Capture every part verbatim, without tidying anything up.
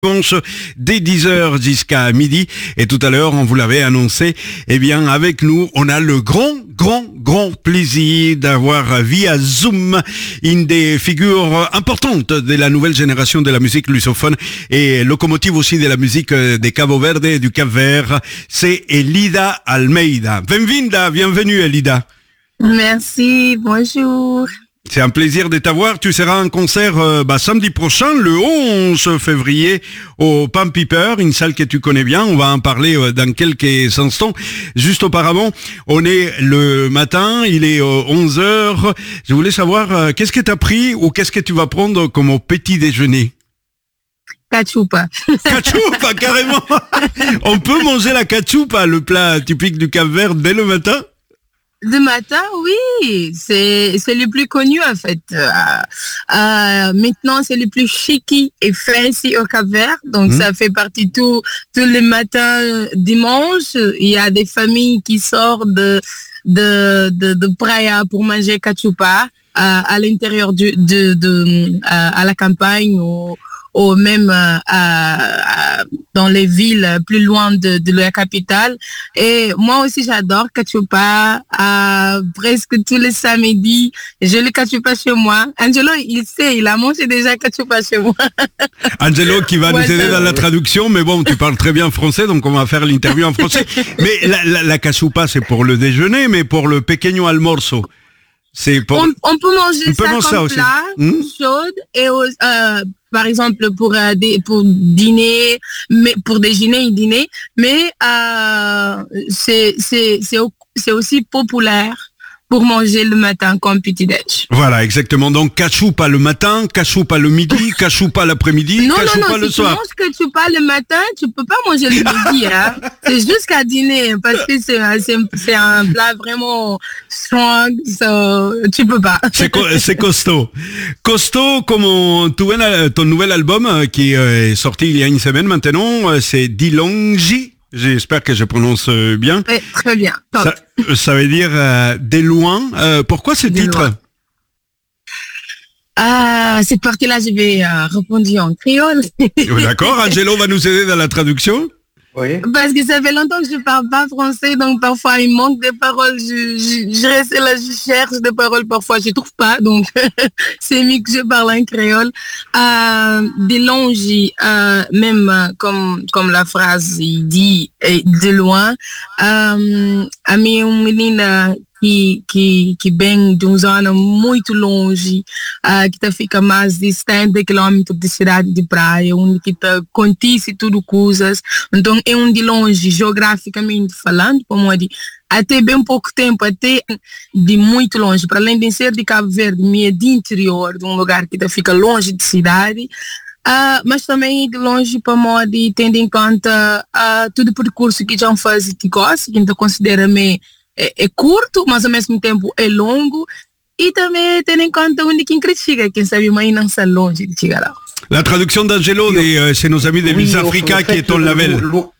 Dimanche dès dix heures jusqu'à midi. Et tout à l'heure, on vous l'avait annoncé, eh bien, avec nous, on a le grand, grand, grand plaisir d'avoir via Zoom une des figures importantes de la nouvelle génération de la musique lusophone et locomotive aussi de la musique des Cabo Verde et du Cap-Vert. C'est Elida Almeida. Benvinda, bienvenue Elida. Merci, bonjour. C'est un plaisir de t'avoir. Tu seras en concert euh, bah, samedi prochain, le onze février, au Pan Piper, une salle que tu connais bien. On va en parler euh, dans quelques instants. Juste auparavant, on est le matin, il est euh, onze heures. Je voulais savoir, euh, qu'est-ce que tu as pris ou qu'est-ce que tu vas prendre comme au petit déjeuner? Cachupa. Cachupa, carrément. On peut manger la cachupa, le plat typique du Cap-Vert, dès le matin? De matin, oui, c'est c'est le plus connu en fait. Euh, euh, maintenant, c'est le plus chic et fancy au Cap-Vert, donc mmh. ça fait partie tout tous les matins dimanche. Il y a des familles qui sortent de de de, de Praia pour manger cachupa à, à l'intérieur du de de à, à la campagne ou ou même euh, à, à, dans les villes plus loin de, de la capitale. Et moi aussi, j'adore cachupa. Euh, presque tous les samedis, je le cachupa chez moi. Angelo, il sait, il a mangé déjà cachupa chez moi. Angelo qui va ouais, nous aider dans la traduction, mais bon, tu parles très bien français, donc on va faire l'interview en français. Mais la, la, la cachupa, c'est pour le déjeuner, mais pour le pequeño almuerzo. C'est pour... on, on peut manger on ça peut comme ça aussi. plat, mmh? chaude, et euh, par exemple pour euh, des, pour dîner, mais pour déjeuner et dîner, mais euh, c'est c'est c'est c'est aussi populaire pour manger le matin comme petit déj. Voilà, exactement. Donc cachupa le matin, cachupa le midi, cachupa l'après-midi, non, cachupa non, non, le si soir. Non, non, si tu manges cachupa le matin, tu peux pas manger le midi, hein. C'est jusqu'à dîner, parce que c'est, c'est, c'est un plat vraiment strong, so, tu peux pas. C'est, co- c'est costaud. Costaud comme on, ton, ton nouvel album qui est sorti il y a une semaine maintenant, c'est Dilongi. J'espère que je prononce bien. Oui, très bien. Top. Ça, ça veut dire euh, des loin. Euh, pourquoi ce des titre loin. Ah, cette partie-là, je vais euh, répondre en créole. D'accord, Angelo va nous aider dans la traduction. Oui. Parce que ça fait longtemps que je ne parle pas français, donc parfois il manque des paroles. Je, je, je reste là, je cherche des paroles, parfois je ne trouve pas, donc c'est mieux que je parle en créole. Euh, des longes, euh, même comme, comme la phrase il dit, de loin, euh, a minha menina que, que, que vem de uma zona muito longe, uh, que tá, fica mais de setenta quilômetros de cidade de praia, onde que tá, acontece tudo coisas. Então, é um de longe, geograficamente falando, como de até bem pouco tempo, até de muito longe, para além de ser de Cabo Verde, é de interior, de um lugar que tá, fica longe de cidade. Uh, mas também de longe para modo, tendo em conta uh, todo o percurso que já faz e que gosta, que então considera-me É, é curto, mas ao mesmo tempo é longo, e também tendo em conta onde quem critica, quem sabe mais não está longe de chegar lá. La traduction d'Angelo, de, euh, c'est nos amis de oui, Miss Africa qui est ton label. Lo,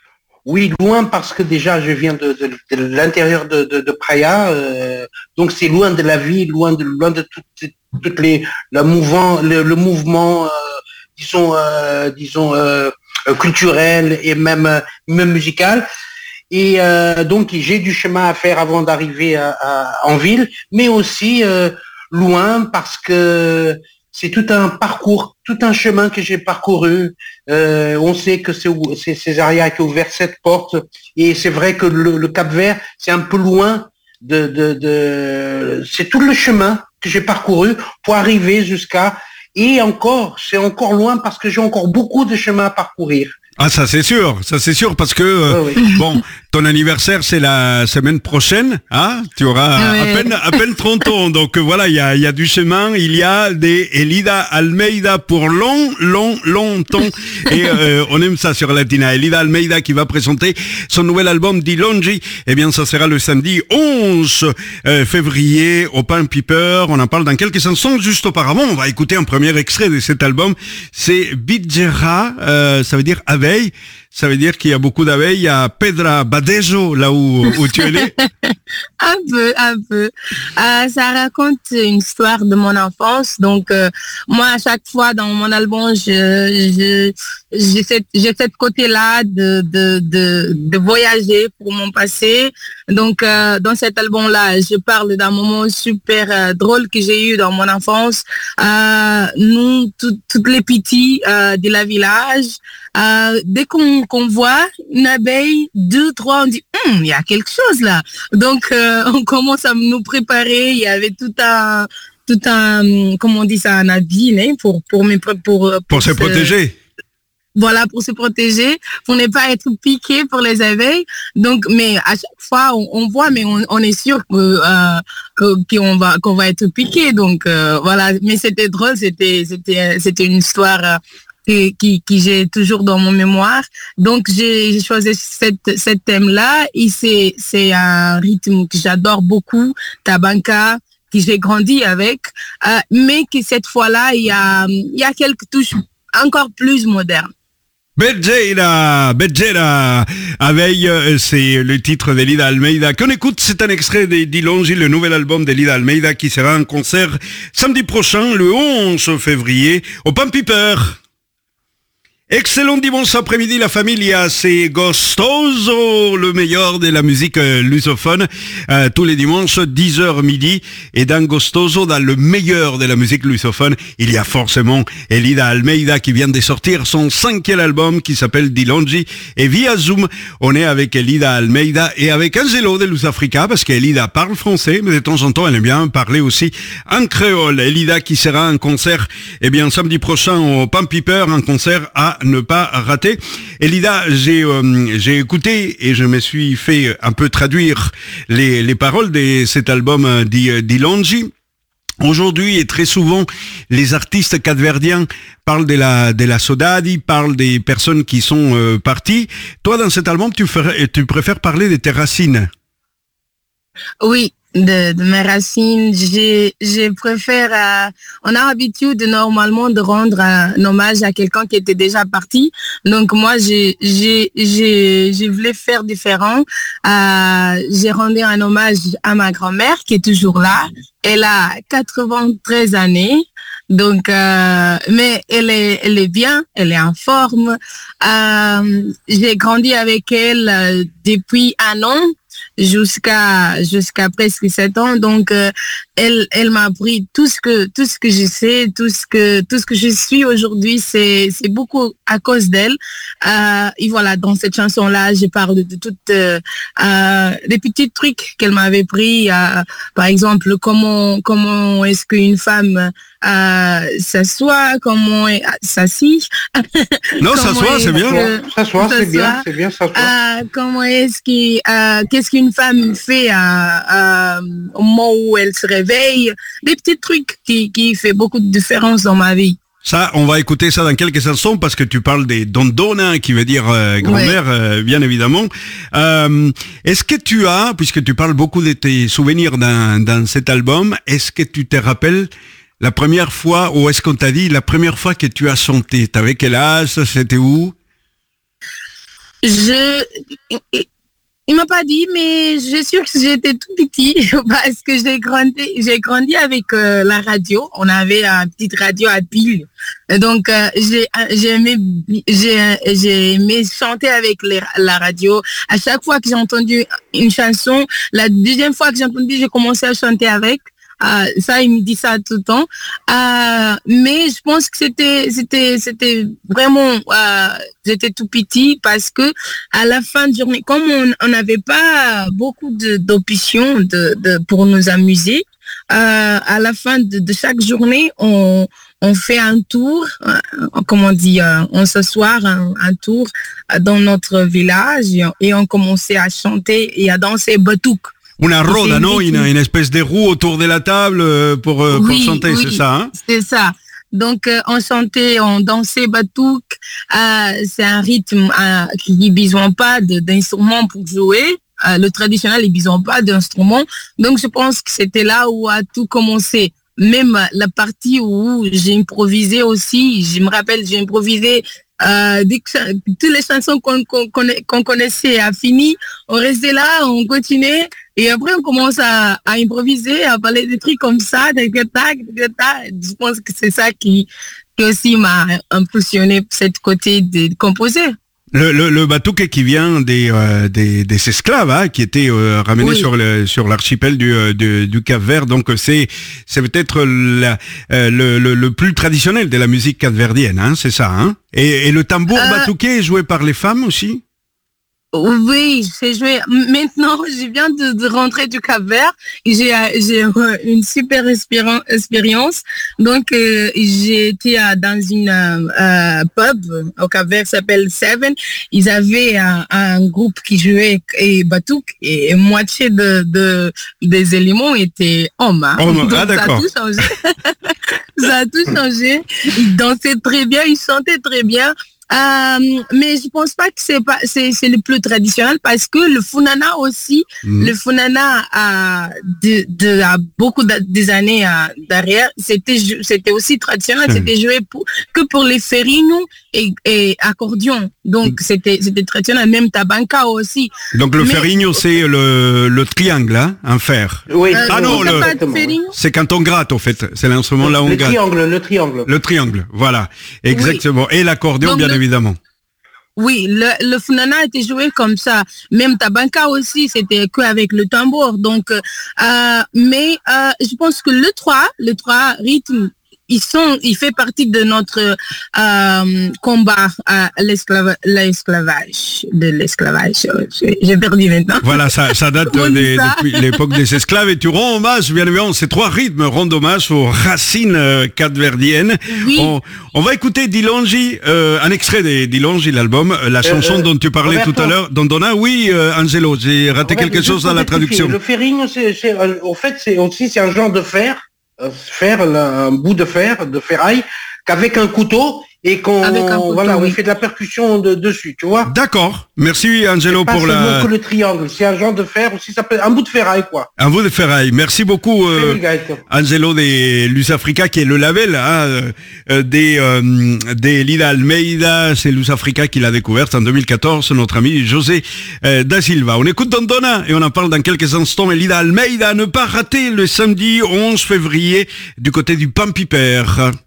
oui, loin parce que déjà je viens de, de, de l'intérieur de, de, de Praia, euh, donc c'est loin de la ville, loin de, loin de toutes, toutes les, le mouvement, le, le mouvement, euh, disons, euh, disons euh, culturel et même, même musical. Et euh, donc j'ai du chemin à faire avant d'arriver à, à, en ville, mais aussi euh, loin parce que c'est tout un parcours, tout un chemin que j'ai parcouru. Euh, on sait que c'est, c'est Césaria qui a ouvert cette porte, et c'est vrai que le, le Cap-Vert, c'est un peu loin de, de, de, c'est tout le chemin que j'ai parcouru pour arriver jusqu'à, et encore, c'est encore loin parce que j'ai encore beaucoup de chemin à parcourir. Ah, ça c'est sûr, ça c'est sûr, parce que euh, oui, oui. bon, ton anniversaire c'est la semaine prochaine, hein, tu auras oui. à peine à peine trente ans, donc voilà, il y a il y a du chemin, il y a des Elida Almeida pour long long longtemps, et euh, on aime ça sur Latina. Elida Almeida qui va présenter son nouvel album Dilongi, eh bien ça sera le samedi onze février au Pan Piper. On en parle dans quelques instants. Juste auparavant, on va écouter un premier extrait de cet album, c'est Bidjera, euh, ça veut dire avec. Ça veut dire qu'il y a beaucoup d'abeilles à Pedra Badejo, là où, où tu es né. Un peu, un peu. Euh, ça raconte une histoire de mon enfance. Donc, euh, moi, à chaque fois dans mon album, je, je, j'ai cette, j'ai cette côté-là de, de, de, de voyager pour mon passé. Donc, euh, dans cet album-là, je parle d'un moment super euh, drôle que j'ai eu dans mon enfance. Euh, nous, tout, toutes les petits euh, de la village, euh, dès qu'on, qu'on voit une abeille, deux, trois, on dit, hum, il y a quelque chose là. Donc, euh, on commence à nous préparer. Il y avait tout un, tout un, comment on dit ça, un habit, hein, pour, pour, mes, pour, pour, pour se, se protéger. Voilà, pour se protéger, pour ne pas être piqué pour les abeilles. Donc, mais à chaque fois, on, on voit, mais on, on est sûr que, euh, que, qu'on va, qu'on va être piqué. Donc, euh, voilà. Mais c'était drôle, c'était, c'était, c'était une histoire euh, qui, qui, qui j'ai toujours dans mon mémoire. Donc, j'ai, j'ai choisi cette, cette thème-là et c'est, c'est un rythme que j'adore beaucoup, tabanka, que j'ai grandi avec, euh, mais que cette fois-là, il y a, il y a quelques touches encore plus modernes. Bejera, Bejera, avec, euh, c'est le titre d'Elida Almeida. Qu'on écoute, c'est un extrait de Dilongi, le nouvel album d'Elida Almeida qui sera en concert samedi prochain, le onze février, au Pampiper. Excellent dimanche après-midi, la familia, c'est Gostoso, le meilleur de la musique euh, lusophone, euh, tous les dimanches, dix heures midi. Et dans Gostoso, dans le meilleur de la musique lusophone, il y a forcément Elida Almeida qui vient de sortir son cinquième album qui s'appelle Dilongi. Et via Zoom, on est avec Elida Almeida et avec Angelo de Lusafrica, parce qu'Elida parle français, mais de temps en temps, elle aime bien parler aussi en créole. Elida qui sera en concert, eh bien, samedi prochain au Pampiper, un concert à ne pas rater. Elida, j'ai euh, j'ai écouté et je me suis fait un peu traduire les les paroles de cet album Dilongi. Aujourd'hui et très souvent, les artistes capverdiens parlent de la de la saudade, parlent des personnes qui sont euh, parties. Toi, dans cet album, tu ferais, tu préfères parler de tes racines. Oui. De, de mes racines, j'ai, je préfère, euh, on a l'habitude normalement de rendre un hommage à quelqu'un qui était déjà parti. Donc moi, j'ai, j'ai, j'ai, je voulais faire différent. Euh, j'ai rendu un hommage à ma grand-mère qui est toujours là. Elle a quatre-vingt-treize années. Donc, euh, mais elle est, elle est bien, elle est en forme. Euh, j'ai grandi avec elle euh, depuis un an. jusqu'à jusqu'à presque sept ans. Donc euh, elle elle m'a appris tout ce que tout ce que je sais, tout ce que tout ce que je suis aujourd'hui, c'est c'est beaucoup à cause d'elle. Euh, et voilà, dans cette chanson là, je parle de toutes euh, euh, des petits trucs qu'elle m'avait pris, euh, par exemple comment comment est-ce qu'une femme euh, s'assoit, comment s'assit. Non, s'assoit, c'est bien. S'assoit, c'est bien, c'est bien, s'assoit. Euh, comment est-ce qu'il, euh, qu'est-ce qu'une femme fait à, à, au moment où elle se réveille, des petits trucs qui qui fait beaucoup de différence dans ma vie. Ça, on va écouter ça dans quelques instants parce que tu parles des dondona, qui veut dire euh, grand-mère, ouais. euh, bien évidemment. Euh, est-ce que tu as, puisque tu parles beaucoup de tes souvenirs dans, dans cet album, est-ce que tu te rappelles la première fois, ou est-ce qu'on t'a dit la première fois que tu as chanté? T'avais quel âge? C'était où? Je... Il m'a pas dit, mais je suis sûre que j'étais tout petit parce que j'ai grandi, j'ai grandi avec euh, la radio. On avait une petite radio à pile, donc euh, j'ai, j'ai aimé, j'ai, j'ai aimé chanter avec les, la radio. À chaque fois que j'ai entendu une chanson, la deuxième fois que j'ai entendu, j'ai commencé à chanter avec. Euh, ça, il me dit ça tout le temps. Euh, mais je pense que c'était, c'était, c'était vraiment, euh, j'étais tout petit parce que à la fin de journée, comme on n'avait pas beaucoup de, d'options de, de, pour nous amuser, euh, à la fin de, de chaque journée, on, on fait un tour, euh, comment on dit, euh, on s'assoit un, un tour dans notre village et on commençait à chanter et à danser batouk. Una roda, non? Une, une espèce de roue autour de la table pour, oui, pour chanter, oui, c'est ça, hein? C'est ça. Donc, euh, on chantait, on dansait batouk. Euh, c'est un rythme euh, qui n'a besoin pas de, d'instruments pour jouer. Euh, le traditionnel, il n'a besoin pas d'instruments. Donc, je pense que c'était là où a tout commencé. Même la partie où j'ai improvisé aussi, je me rappelle, j'ai improvisé Euh, dès que toutes les chansons qu'on, qu'on, qu'on connaissait a fini, on restait là, on continuait et après on commence à, à improviser, à parler des trucs comme ça, des tac, des tac. Je pense que c'est ça qui qui aussi m'a impressionné cette côté de composer. Le, le, le batuque qui vient des, euh, des, des esclaves, hein, qui étaient euh, ramenés oui. sur le, sur l'archipel du, du, du Cap-Vert. Donc c'est, c'est peut-être la, euh, le, le, le plus traditionnel de la musique capverdienne, hein, c'est ça, hein. Et, et le tambour euh... batuque est joué par les femmes aussi? Oui, j'ai joué. Maintenant, je viens de, de rentrer du Cap-Vert et j'ai, j'ai une super expérience. Donc, euh, j'ai été euh, dans une euh, pub au Cap-Vert qui s'appelle Seven. Ils avaient un, un groupe qui jouait et batuque et moitié de, de des éléments étaient hommes. Hein. Oh, donc, ah, d'accord. Ça a tout changé. Ça a tout changé. Ils dansaient très bien, ils chantaient très bien. Euh, mais je pense pas que c'est pas c'est c'est le plus traditionnel parce que le funana aussi mmh. le funana a de, de a beaucoup de, des années à, derrière c'était c'était aussi traditionnel mmh. c'était joué pour, que pour les ferinos et, et accordion donc mmh. c'était c'était traditionnel même tabanca aussi. Donc le mais, ferino c'est le le triangle hein un fer. Oui. Euh, ah non le c'est quand on gratte au fait c'est l'instrument là où on le gratte. triangle le triangle. Le triangle voilà exactement oui. Et l'accordion donc, bien le, évidemment. Oui, le, le funana était joué comme ça. Même tabanca aussi, c'était que avec le tambour. Donc, euh, mais euh, je pense que le trois, le trois rythmes, ils sont, il fait partie de notre euh, combat à l'esclava, l'esclavage, de l'esclavage. J'ai perdu maintenant. Voilà, ça, ça date des, ça. depuis l'époque des esclaves. Et tu rends hommage, bien évidemment, ces trois rythmes rendent hommage aux racines euh, capverdiennes. Oui. On, on va écouter Dilongi, euh, un extrait de Dilongi, l'album, la chanson euh, dont tu parlais Roberto. Tout à l'heure. Dondona, oui, euh, Angelo, j'ai raté Roberto, quelque chose dans la traduction. Le ferrino, c'est, c'est, en fait, c'est aussi c'est un genre de fer. Faire un bout de fer, de ferraille, qu'avec un couteau et qu'on couteau, voilà, oui. on fait de la percussion de, dessus, tu vois. D'accord. Merci Angelo pour la. Que le triangle, c'est un genre de fer aussi, ça peut un bout de ferraille quoi. Un bout de ferraille. Merci beaucoup euh, Angelo des Luz Africa qui est le label hein, euh, des euh, des Lida Almeida, c'est Luz Africa qui l'a découverte en deux mille quatorze, notre ami José euh, da Silva. On écoute Dondona et on en parle dans quelques instants. Et Lida Almeida, ne pas rater le samedi onze février du côté du Pampiper.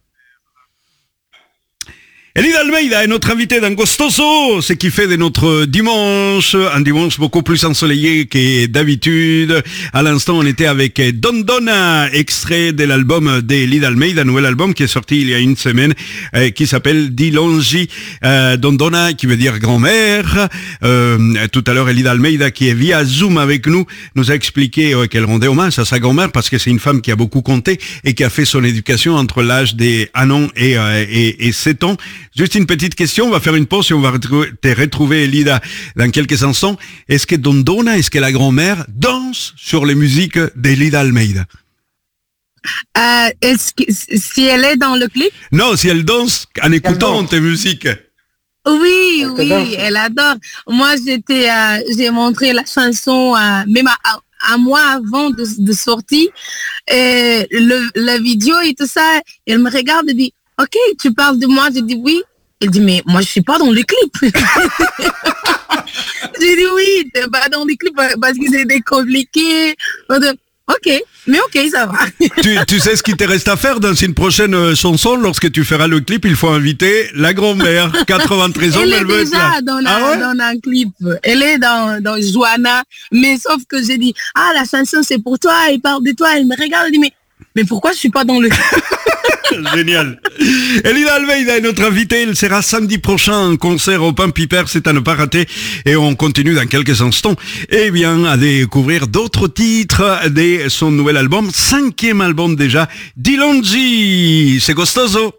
Elida Almeida est notre invité dans Gostoso, ce qui fait de notre dimanche un dimanche beaucoup plus ensoleillé que d'habitude. À l'instant, on était avec Dondona, extrait de l'album d'Elida Almeida, nouvel album qui est sorti il y a une semaine, euh, qui s'appelle Dilongi. Euh, Dondona, qui veut dire grand-mère. Euh, tout à l'heure, Elida Almeida, qui est via Zoom avec nous, nous a expliqué euh, qu'elle rendait hommage à sa grand-mère parce que c'est une femme qui a beaucoup compté et qui a fait son éducation entre l'âge des un an et, euh, et, et sept ans. Juste une petite question, on va faire une pause et on va te retrouver Elida dans quelques instants. Est-ce que Dondona, est-ce que la grand-mère danse sur les musiques d'Elida Almeida? Euh, est-ce que, si elle est dans le clip? Non, si elle danse en écoutant tes musiques. Oui, elle oui, elle adore. Moi, j'étais, euh, j'ai montré la chanson, euh, même à, à moi avant de, de sortir, et le, la vidéo et tout ça, elle me regarde et dit, OK, tu parles de moi? J'ai dit oui. Elle dit, mais moi, je suis pas dans le clip. J'ai dit oui, t'es pas dans le clip parce que c'était compliqué. OK, mais OK, ça va. tu, tu sais ce qu'il te reste à faire dans une prochaine chanson, lorsque tu feras le clip, il faut inviter la grand-mère, quatre-vingt-treize ans, elle, elle veut être là. Elle est déjà dans, ah ouais? dans un clip. Elle est dans, dans Joanna, mais sauf que j'ai dit, ah, la chanson, c'est pour toi, elle parle de toi, elle me regarde, elle dit, mais, mais pourquoi je suis pas dans le clip? Génial. Elida Almeida est notre invitée. Elle sera samedi prochain en concert au Pampiper. C'est à ne pas rater. Et on continue dans quelques instants. Eh bien, à découvrir d'autres titres de son nouvel album. Cinquième album déjà. Dilongi. C'est Gostoso.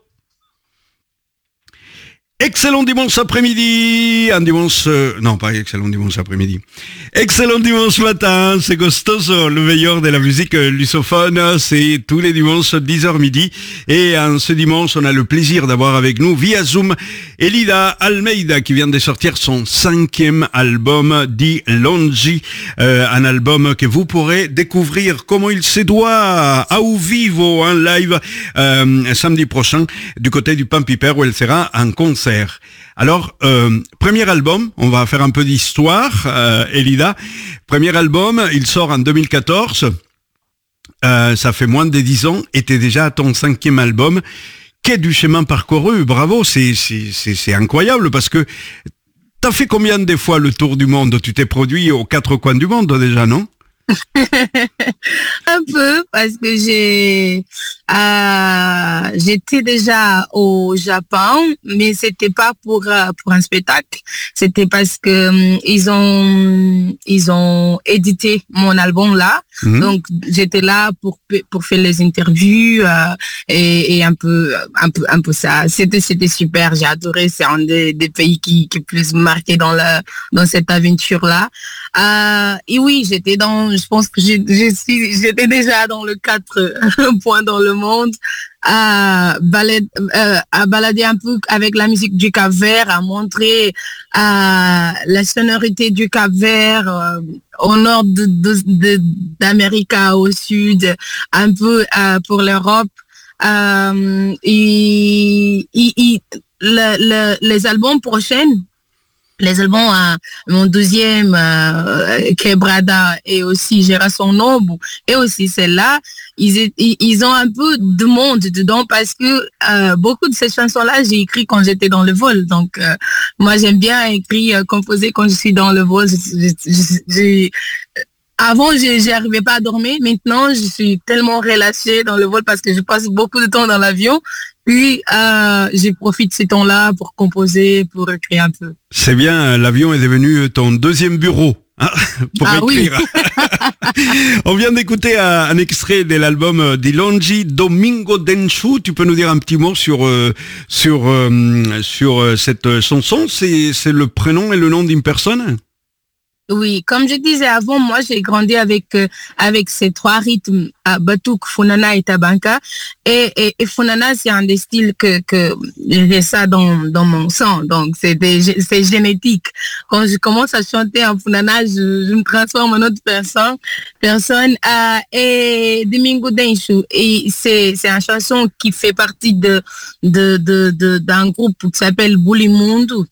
Excellent dimanche après-midi, un dimanche, euh, non pas excellent dimanche après-midi, excellent dimanche matin, c'est Gostoso, le meilleur de la musique lusophone, c'est tous les dimanches dix heures midi, et en ce dimanche on a le plaisir d'avoir avec nous via Zoom Elida Almeida qui vient de sortir son cinquième album Dilongi, euh, un album que vous pourrez découvrir comme il se doit, au vivo, en live, euh, samedi prochain du côté du Pampiper où elle sera en concert. Alors, euh, premier album, on va faire un peu d'histoire, euh, Elida. Premier album, il sort en deux mille quatorze, euh, ça fait moins de dix ans, et t'es déjà à ton cinquième album. qu'est du chemin parcouru. Bravo, c'est, c'est, c'est, c'est incroyable parce que t'as fait combien de fois le tour du monde? Tu t'es produit aux quatre coins du monde déjà, non? Un peu, parce que j'ai euh, j'étais déjà au Japon, mais c'était pas pour euh, pour un spectacle, c'était parce que um, ils ont ils ont édité mon album là, mmh. donc j'étais là pour pour faire les interviews euh, et, et un peu un peu un peu ça. C'était c'était super, j'ai adoré. C'est un des, des pays qui qui plus marqué dans la dans cette aventure là. Euh, et oui, j'étais dans je pense que j'ai, j'ai, j'étais déjà dans le quatre points dans le monde, à, balade, euh, à balader un peu avec la musique du Cap-Vert, à montrer euh, la sonorité du Cap-Vert euh, au nord de, de, de, d'Amérique au sud, un peu euh, pour l'Europe. Euh, et, et, et le, le, les albums prochains, les albums, euh, mon deuxième, euh, Quebrada, et aussi Gera son ombre, et aussi celle-là, ils, ils ont un peu de monde dedans parce que euh, beaucoup de ces chansons-là, j'ai écrit quand j'étais dans le vol. Donc, euh, moi, j'aime bien écrire, euh, composer quand je suis dans le vol. J'ai, j'ai, Avant, je n'arrivais pas à dormir. Maintenant, je suis tellement relâchée dans le vol parce que je passe beaucoup de temps dans l'avion. Puis, euh, je profite de ces temps-là pour composer, pour écrire un peu. C'est bien, l'avion est devenu ton deuxième bureau. Hein, pour ah écrire. Oui. On vient d'écouter un, un extrait de l'album d'Ilonji, Domingo Denshu. Tu peux nous dire un petit mot sur euh, sur euh, sur cette chanson? C'est c'est le prénom et le nom d'une personne? Oui, comme je disais avant, moi j'ai grandi avec euh, avec ces trois rythmes, euh, Batouk, Funana et Tabanka, et, et, et Funana c'est un des styles que que j'ai ça dans dans mon sang, donc c'est des, c'est génétique. Quand je commence à chanter en Funana, je, je me transforme en autre personne, personne. Euh, et Domingo Denshu, et c'est c'est une chanson qui fait partie de de de, de d'un groupe qui s'appelle Bulimundo.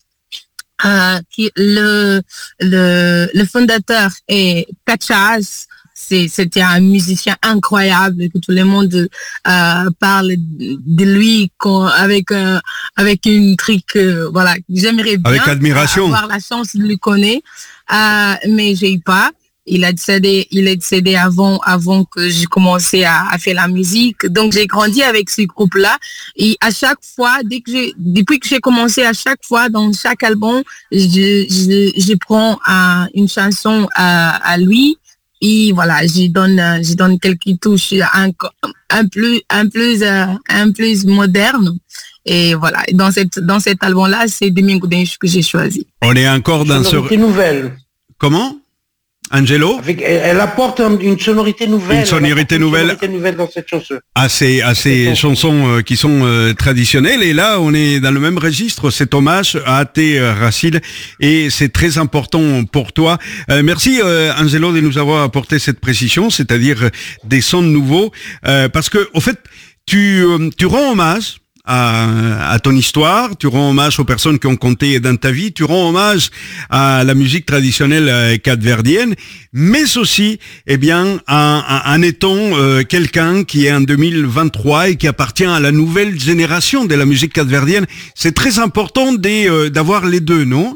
Euh, qui, le, le, le fondateur est Kachas. C'est, c'était un musicien incroyable que tout le monde euh, parle de lui quand, avec un, avec une truc, euh, voilà, j'aimerais bien avec admiration. avoir la chance de le connaître, euh, mais j'ai eu pas. Il a décédé, il est décédé avant, avant que j'ai commencé à, à faire la musique. Donc, j'ai grandi avec ce groupe-là. Et à chaque fois, dès que j'ai, depuis que j'ai commencé, à chaque fois, dans chaque album, je, je, je prends uh, une chanson à, à lui. Et voilà, je donne, je donne quelques touches un, un plus, un plus, uh, un plus moderne. Et voilà, dans cette, dans cet album-là, c'est Domingo Denshu que j'ai choisi. On est encore dans ce... Sonorité nouvelle. Comment? Angelo? Avec, elle apporte une sonorité nouvelle. Une sonorité nouvelle. Une sonorité nouvelle dans cette chanson. À ces, à ces chansons euh, qui sont euh, traditionnelles. Et là, on est dans le même registre. C'est hommage à tes euh, racines. Et c'est très important pour toi. Euh, merci, euh, Angelo, de nous avoir apporté cette précision, c'est-à-dire euh, des sons nouveaux. Euh, parce que, au fait, tu, euh, tu rends hommage À, à ton histoire, tu rends hommage aux personnes qui ont compté dans ta vie, tu rends hommage à la musique traditionnelle euh, capverdienne, mais aussi, eh bien, en, en étant euh, quelqu'un qui est en deux mille vingt-trois et qui appartient à la nouvelle génération de la musique capverdienne. C'est très important de, euh, d'avoir les deux, non?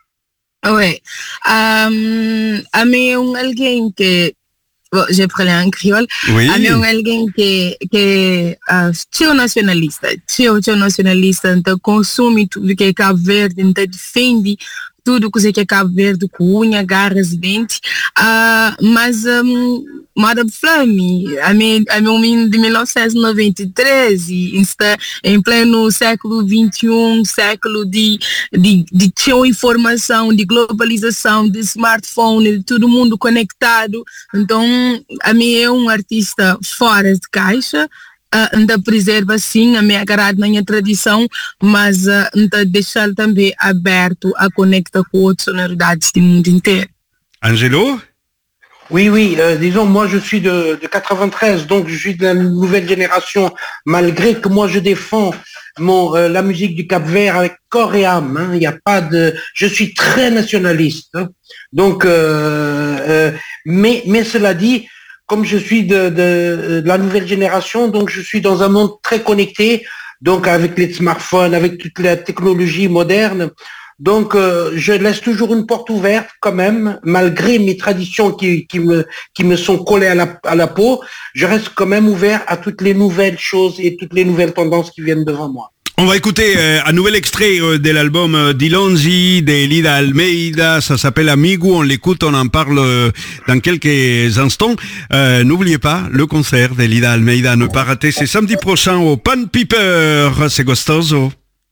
Oui. Um, ame un alguien que Bon, j'ai parlé en créole. Oui. Ame un alguien que que uh, tio nacionalista, tio tio nacionalista, então consome tudo que é Cabo Verde, então defende tudo que é Cabo Verde, com unha, garras, dentes. Uh, mas um, Madame Flame, a minha, a minha menina de mil novecentos e noventa e três e está em pleno século vinte e um, século de, de, de tinha informação, de globalização, de smartphone, de todo mundo conectado. Então, a minha é um artista fora de caixa. Uh, ainda preserva sim a minha agrado na minha tradição, mas uh, ainda deixar também aberto a conectar com outras sonoridades do mundo inteiro. Angelo? Oui, oui, euh, disons, moi je suis de, de quatre-vingt-treize, donc je suis de la nouvelle génération, malgré que moi je défends mon, euh, la musique du Cap-Vert avec corps et âme, hein, il n'y a pas de... Je suis très nationaliste, hein, donc, euh, euh, mais, mais cela dit, comme je suis de, de, de la nouvelle génération, donc je suis dans un monde très connecté, donc avec les smartphones, avec toute la technologie moderne. Donc, euh, je laisse toujours une porte ouverte quand même, malgré mes traditions qui, qui me qui me sont collées à la, à la peau. Je reste quand même ouvert à toutes les nouvelles choses et toutes les nouvelles tendances qui viennent devant moi. On va écouter euh, un nouvel extrait euh, de l'album euh, d'Ilonzi, d'Elida Almeida, ça s'appelle Amigo, on l'écoute, on en parle euh, dans quelques instants. Euh, n'oubliez pas, le concert d'Elida Almeida, ne pas rater, c'est samedi prochain au Pan Piper, c'est Gostoso.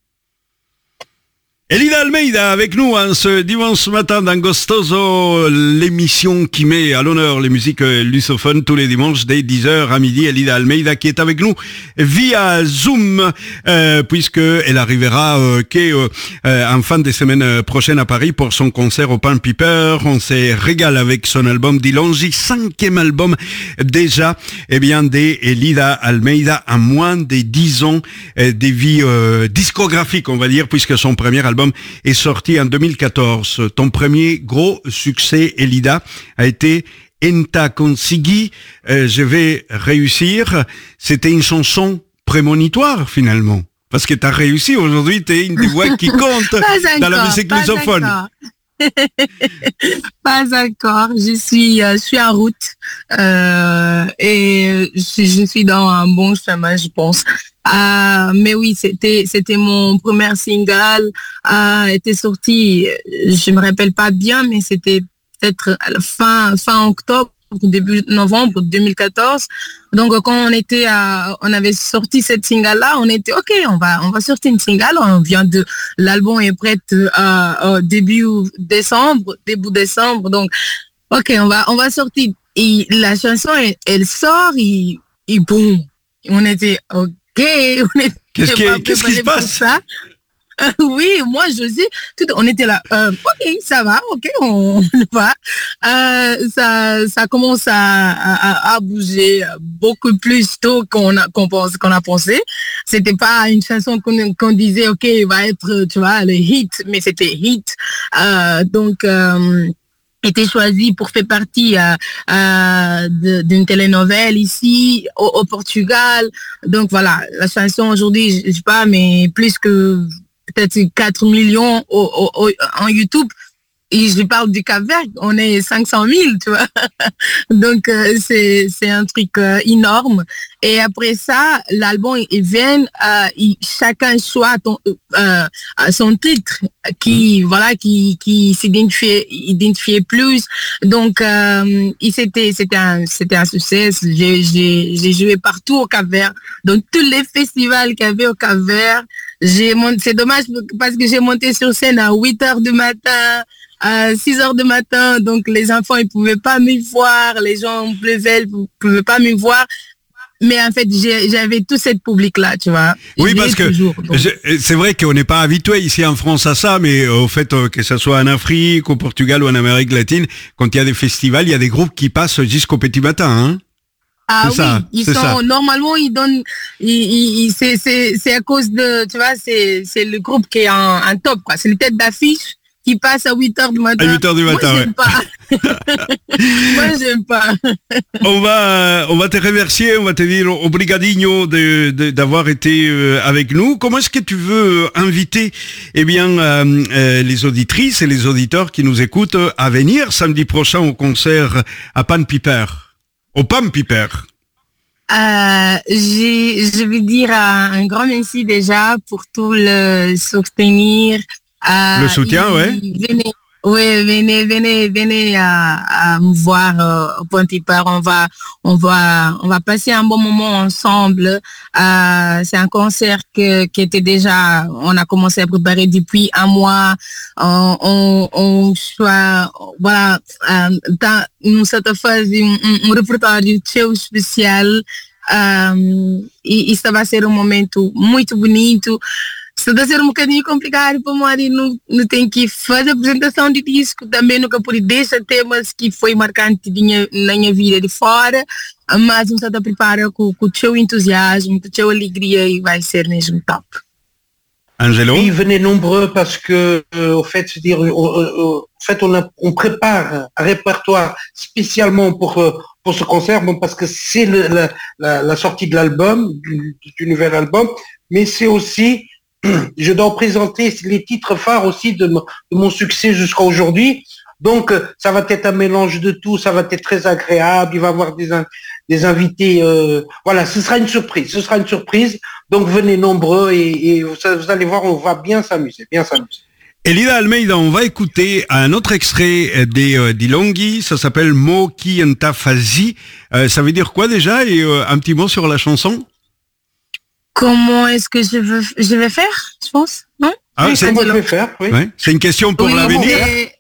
Elida Almeida avec nous hein, ce dimanche matin dans Gostoso, l'émission qui met à l'honneur les musiques lusophones tous les dimanches dès dix heures à midi. Elida Almeida qui est avec nous via Zoom euh, puisque elle arrivera euh, qu'en euh, fin de semaine prochaine à Paris pour son concert au Pan Piper. On se régale avec son album d'Ilonzi, cinquième album déjà, eh bien des Elida Almeida à moins de dix ans euh, de vie euh, discographique on va dire, puisque son premier album est sorti en deux mille quatorze. Ton premier gros succès, Elida, a été Enta Consegui, euh, je vais réussir. C'était une chanson prémonitoire finalement. Parce que tu as réussi, aujourd'hui tu es une des voix qui compte dans la musique lusophone. Pas encore, je suis, euh, je suis en route euh, et je, je suis dans un bon chemin, je pense. Euh, mais oui, c'était c'était mon premier single, euh, était sorti, je me rappelle pas bien, mais c'était peut-être à la fin fin octobre, début novembre deux mille quatorze. Donc quand on était à, on avait sorti cette single là, on était ok, on va on va sortir une single, on vient de l'album est prêt à, à début décembre, début décembre. Donc ok, on va on va sortir et la chanson elle, elle sort et, et boum, on était ok. On était qu'est-ce qui, qu'est-ce qui se passe ça. Euh, oui, moi je sais, tout, on était là, euh, ok, ça va, ok, on, on va. Euh, ça, ça commence à, à, à bouger beaucoup plus tôt qu'on a, qu'on pense, qu'on a pensé. C'était pas une chanson qu'on, qu'on disait, ok, il va être, tu vois, le hit, mais c'était hit. Euh, donc, euh, était choisi pour faire partie euh, euh, de, d'une telenovelle ici au, au Portugal. Donc voilà, la chanson aujourd'hui, je sais pas, mais plus que peut-être quatre millions au, au, au, en YouTube. Et je parle du Cap-Vert, on est cinq cent mille, tu vois. Donc, euh, c'est, c'est un truc euh, énorme. Et après ça, l'album, il vient, euh, il, chacun choisit ton, euh, son titre qui, voilà, qui, qui s'identifiait, identifiait plus. Donc, euh, il, c'était, c'était un, c'était un succès. J'ai, j'ai, j'ai joué partout au Cap-Vert. Donc, tous les festivals qu'il y avait au Cap-Vert, j'ai monté, c'est dommage parce que j'ai monté sur scène à huit heures du matin, à six heures du matin, donc les enfants ils pouvaient pas me voir, les gens plus belles pouvaient pas me voir, mais en fait j'ai, j'avais tout cette public là, tu vois. Oui, parce que toujours, je, c'est vrai qu'on n'est pas habitué ici en France à ça, mais au fait que ce soit en Afrique, au Portugal ou en Amérique latine, quand il y a des festivals, il y a des groupes qui passent jusqu'au petit matin, hein. Ah c'est oui, ça, ils c'est sont ça. normalement ils donnent, ils, ils, c'est c'est c'est à cause de, tu vois, c'est c'est le groupe qui est en, en top quoi, c'est le tête d'affiche qui passe à huit heures du matin. À huit heures du matin, moi, j'aime ouais. pas. Moi j'aime pas. On va on va te remercier, on va te dire obrigadinho de, de d'avoir été euh, avec nous. Comment est-ce que tu veux inviter eh bien euh, euh, les auditrices et les auditeurs qui nous écoutent à venir samedi prochain au concert à Pan Piper? Au Pan Piper. Euh, j'ai, je veux dire un, un grand merci déjà pour tout le soutenir. Euh, Le soutien, ouais. Venez, ouais, venez, venez, venez à, à me voir euh, au Pan Piper. On va, on va, on va passer un bon moment ensemble. Euh, c'est un concert que, qui était déjà, on a commencé à préparer depuis un mois. On, on, on soit, voilà, euh, dans, nous sommes fazer um, um repertório seu especial. Um, e isso vai ser um momento muito bonito. Isso vai ser um bocadinho complicado para o Mari, não, não tem que fazer a apresentação de disco, também nunca pude deixar temas que foi marcante na minha vida de fora, mas não está preparado com, com o seu entusiasmo, com a sua alegria e vai ser mesmo top. Angelo? Oui, venez nombreux parce que, euh, au fait, je veux dire, au, au, au fait, on, a, on prépare un répertoire spécialement pour euh, pour ce concert, bon, parce que c'est le, la, la, la sortie de l'album, du, du nouvel album, mais c'est aussi, je dois présenter les titres phares aussi de, de mon succès jusqu'à aujourd'hui. Donc, ça va être un mélange de tout, ça va être très agréable, il va y avoir des, des invités, euh, voilà, ce sera une surprise, ce sera une surprise, donc venez nombreux et, et vous allez voir, on va bien s'amuser, bien s'amuser. Elida Almeida, on va écouter un autre extrait des euh, d'Ilongi, ça s'appelle Mo Ki Ntafazi, euh, ça veut dire quoi déjà, et euh, un petit mot sur la chanson? Comment est-ce que je, veux, je vais faire, je pense, non? Ah, oui, c'est comment je vais faire, oui. Ouais, c'est une question pour oui, l'avenir.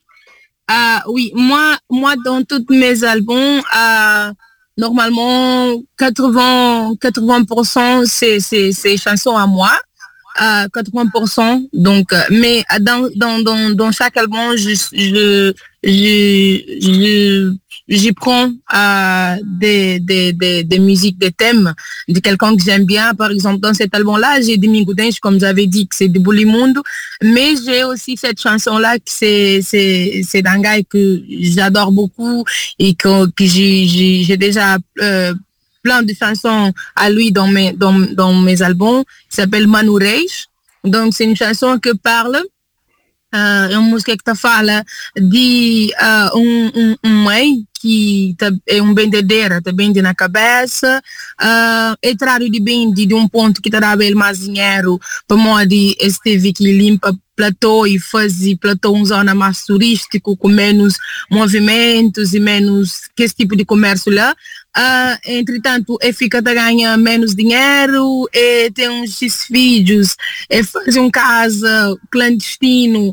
Euh, oui, moi, moi, dans tous mes albums, euh, normalement, quatre-vingts pour cent, c'est, c'est, c'est chansons à moi. Euh, quatre-vingts pour cent. Donc, euh, mais dans, dans, dans, dans chaque album, je, je, je, je, j'y prends euh, des, des, des, des musiques, des thèmes de quelqu'un que j'aime bien. Par exemple, dans cet album-là, j'ai des Mingoudinch, comme j'avais dit, que c'est de Boulimundo. Mais j'ai aussi cette chanson-là, que c'est, c'est, c'est d'un gars que j'adore beaucoup et que, que j'ai, j'ai, j'ai déjà, euh, plein de chansons à lui dans mes, dans, dans mes albums. Il s'appelle Manu Reis. Donc, c'est une chanson qui parle, euh, une musique qui parle de uh, um, um, um mãe que é um bendedeira, tá bem na cabeça, uh, é trago de bem de um ponto que tá bem mais dinheiro, para modo esteve que limpa platô e faz platô uma zona mais turístico, com menos movimentos e menos que esse tipo de comércio lá. Uh, entretanto, é fica a ganhar menos dinheiro, é tem uns vídeos, é fazer um casa clandestino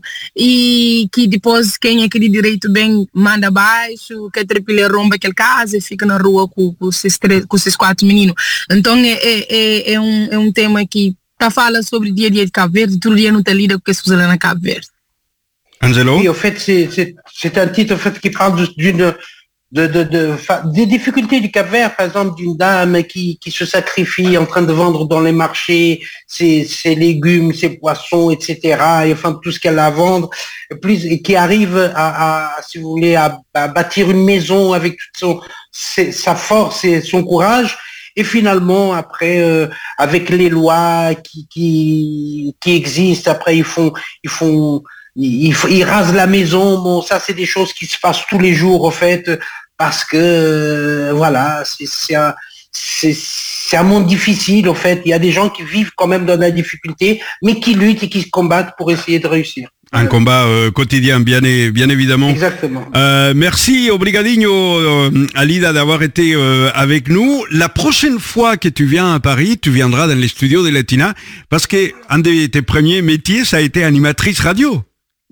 e que depois quem é que de direito bem manda abaixo, que a tripilha romba aquele casa e fica na rua com, com, esses, três, com esses quatro meninos. Então é, é, é, um, é um tema que tá fala sobre o dia a dia de Cabo Verde, todo dia não tá lida com o que se usa lá na Cabo Verde. Angelo? Oui, en fait, c'est, c'est, c'est un titre en fait, qui parle d'une... De, de, de, des difficultés du Cap-Vert, par exemple, d'une dame qui, qui se sacrifie en train de vendre dans les marchés ses, ses légumes, ses poissons, et cetera, et enfin tout ce qu'elle a à vendre, et, plus, et qui arrive à, à, si vous voulez, à, à bâtir une maison avec toute son, ses, sa force et son courage. Et finalement, après, euh, avec les lois qui, qui, qui existent, après ils font, ils font, ils, ils rasent la maison. Bon, ça, c'est des choses qui se passent tous les jours, en fait. Parce que euh, voilà, c'est, c'est, un, c'est, c'est un monde difficile en fait. Il y a des gens qui vivent quand même dans la difficulté, mais qui luttent et qui se combattent pour essayer de réussir. Un combat euh, quotidien, bien, bien évidemment. Exactement. Euh, merci, obrigadinho, euh, Alida, d'avoir été euh, avec nous. La prochaine fois que tu viens à Paris, tu viendras dans les studios de Latina, parce que un de tes premiers métiers, ça a été animatrice radio.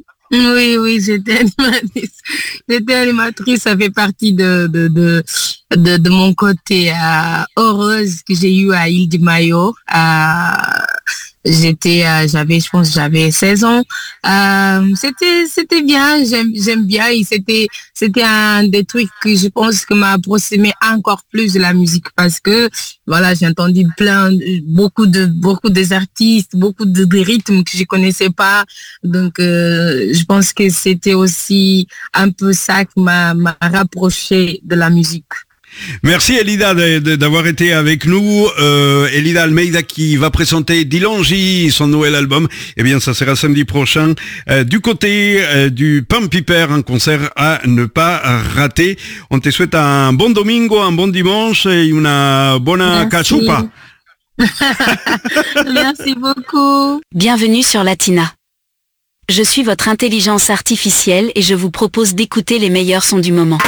Oui, oui, j'étais animatrice. J'étais animatrice, ça fait partie de, de, de, de, de mon côté euh, heureuse que j'ai eu à Île du Mayo. Euh, j'étais, euh, j'avais, je pense, j'avais seize ans. Euh, c'était, c'était bien, j'aime, j'aime bien et c'était, c'était un des trucs que je pense que m'a approximé encore plus de la musique parce que, voilà, j'ai entendu plein, beaucoup de, beaucoup des artistes, beaucoup de, de rythmes que je connaissais pas. Donc, euh, je pense que c'était aussi un peu ça qui m'a, m'a rapproché de la musique. Merci Elida de, de, d'avoir été avec nous. Euh, Elida Almeida qui va présenter Dilongi, son nouvel album. Eh bien, ça sera samedi prochain euh, du côté euh, du Pan Piper, un concert à ne pas rater. On te souhaite un bon domingo, un bon dimanche et una buona cachupa. Merci beaucoup. Bienvenue sur Latina. Je suis votre intelligence artificielle et je vous propose d'écouter les meilleurs sons du moment.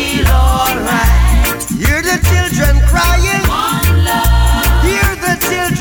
Crying, hear the children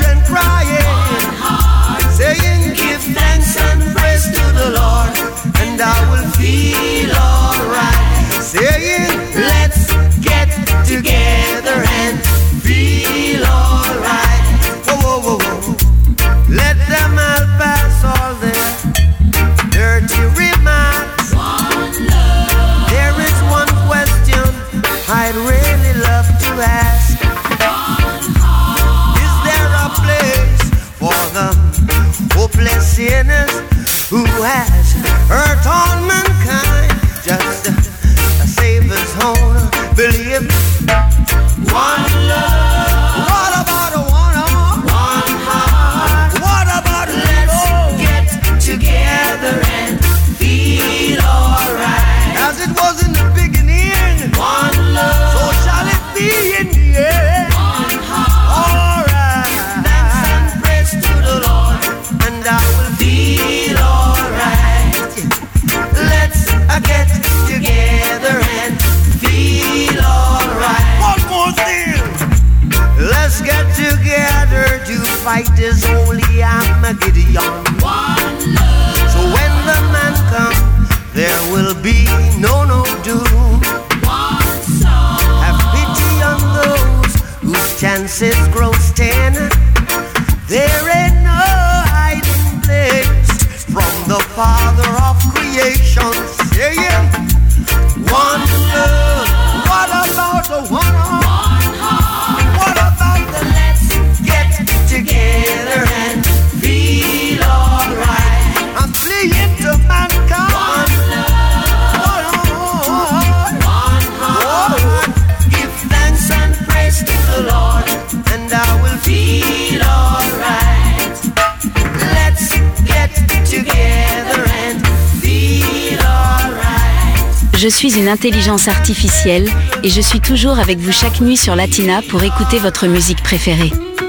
One love. What about a one heart? One heart. What about a let's get together and feel alright. As it was in the beginning. One love. So shall it be in the end. One heart. Alright. Dance and praise to the Lord, and I will feel alright. Let's uh, get together and feel alright. One more thing. Let's get together to fight this holy Armageddon. One love. So when the man comes, there will be no no doom. One soul. Have pity on those whose chances grow ten. There ain't no hiding place from the Father of creation. Say it. One love. What about the one heart? One heart. What about the let's get together and feel alright? I'm fleeing to mankind. One love. One heart. One heart. Give thanks and praise to the Lord, and I will feel alright. Let's get together and feel alright. Je suis une intelligence artificielle et je suis toujours avec vous chaque nuit sur Latina pour écouter votre musique préférée.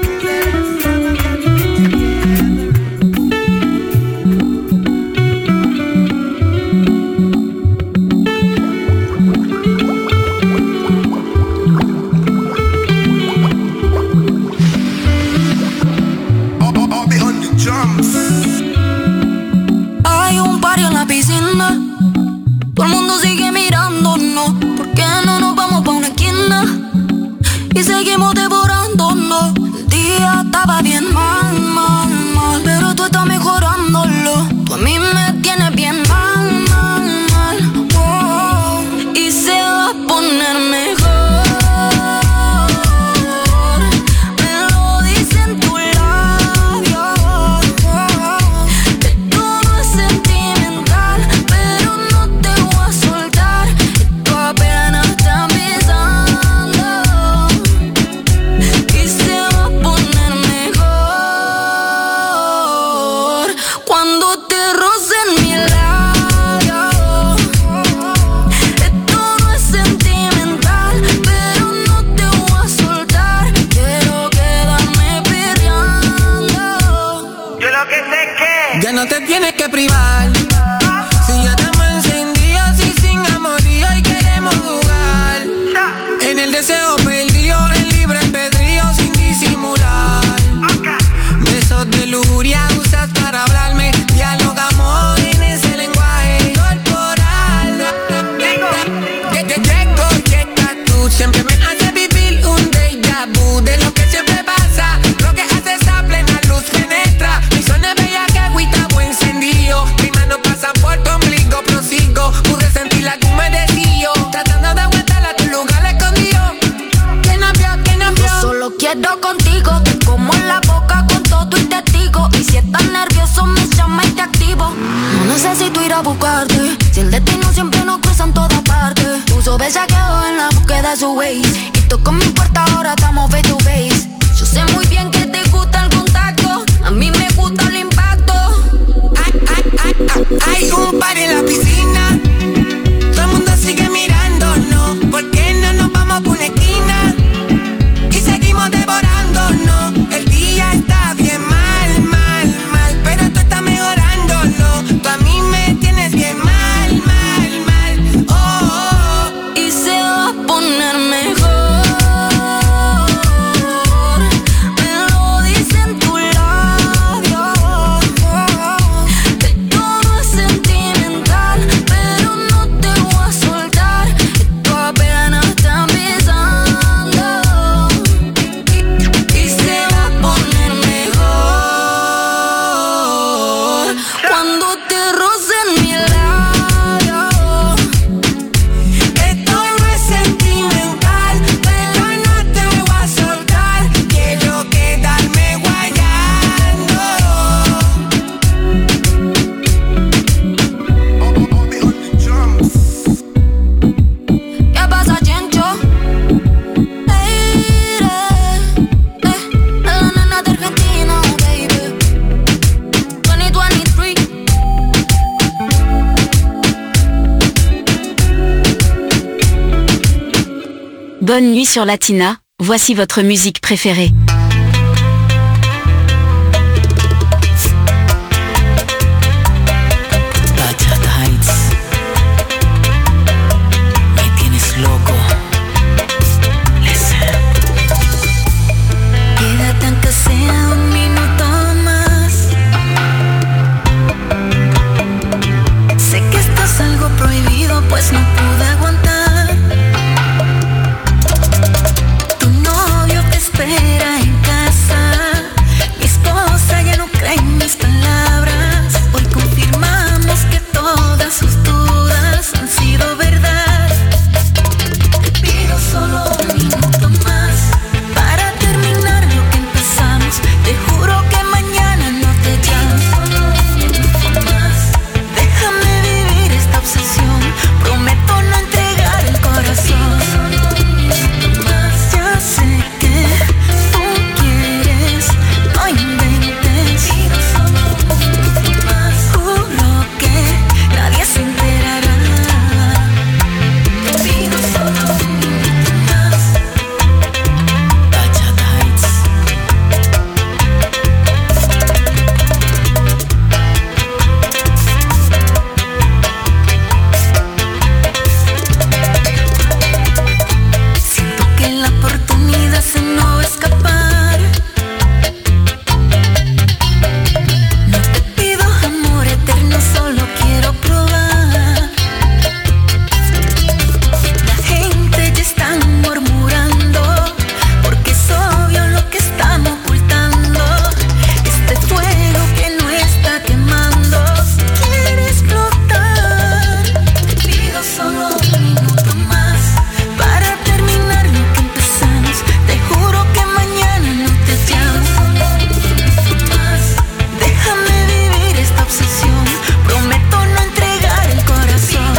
Hay un party en la piscina, todo el mundo sigue mirándonos. ¿Por qué no nos vamos pa' una esquina y seguimos devorándonos? El día estaba bien mal, mal, mal, pero tú estás mejorándolo. Tú a mí me tienes bien mal, mal, mal, oh, y se va a poner mejor. No te tienes que privar. Si ya estamos encendidos y sin amorío y queremos jugar. En el deseo perdido, en libre albedrío sin disimular. Besos de lujuria usas para hablarme. Dialogamos en ese lenguaje corporal. Llego y estás tú. Siempre me hace vivir un déjà vu de lo que siempre pasa. Lo que haces a plena luz penetra. Mi zona es bella que agüita encendido. Mis manos pasan por tu ombligo, prosigo. Pude sentir la que me decía, tratando de aguantar a tu lugar escondido. ¿Quién no vio? ¿Quién no vio? Yo solo quiero contigo, te como en la boca con todo y testigo. Y si estás nervioso me llama y te activo. No necesito ir a buscarte, si el destino siempre nos cruza en todas partes. Uso bellaqueo en la búsqueda de su Waze, y toco mi puerta, ahora estamos face to face. Yo sé muy bien que te gusta el contacto, a mí me gusta el impacto. Hay un par en la piscina, todo el mundo sigue mirándonos. ¿Por qué no nos vamos por una esquina y seguimos devorándonos? El día está bien mal, mal, mal, pero tú estás mejorándolo. Tú a mí me tienes bien mal, mal, mal, oh, oh, oh. Y se va a poner mejor. Bonne nuit sur Latina, voici votre musique préférée. Pues no pude aguantar. Tu novio te espera en casa. Mi esposa ya no cree en mis palabras. Hoy confirmamos que todas sus dudas han sido verdad. Te pido solo un minuto más para terminar lo que empezamos. Te juro que mañana no te llamo. Solo un minuto más. Déjame vivir esta obsesión. Prometo no entregar el corazón. Ya sé que tú quieres, no inventes. Juro que nadie se enterará. Te pido solo un minuto más. Bachata Heights. Siento que la oportunidad se me va a escapar. No te pido amor eterno, solo quiero probar. La gente ya está murmurando, porque es obvio lo que estamos ocultando. Este fuego que no está quemando se quiere explotar. Te pido solo un minuto más para terminar lo que empezamos. Te juro que mañana no te llamo. Déjame vivir esta obsesión. Prometo no entregar el corazón.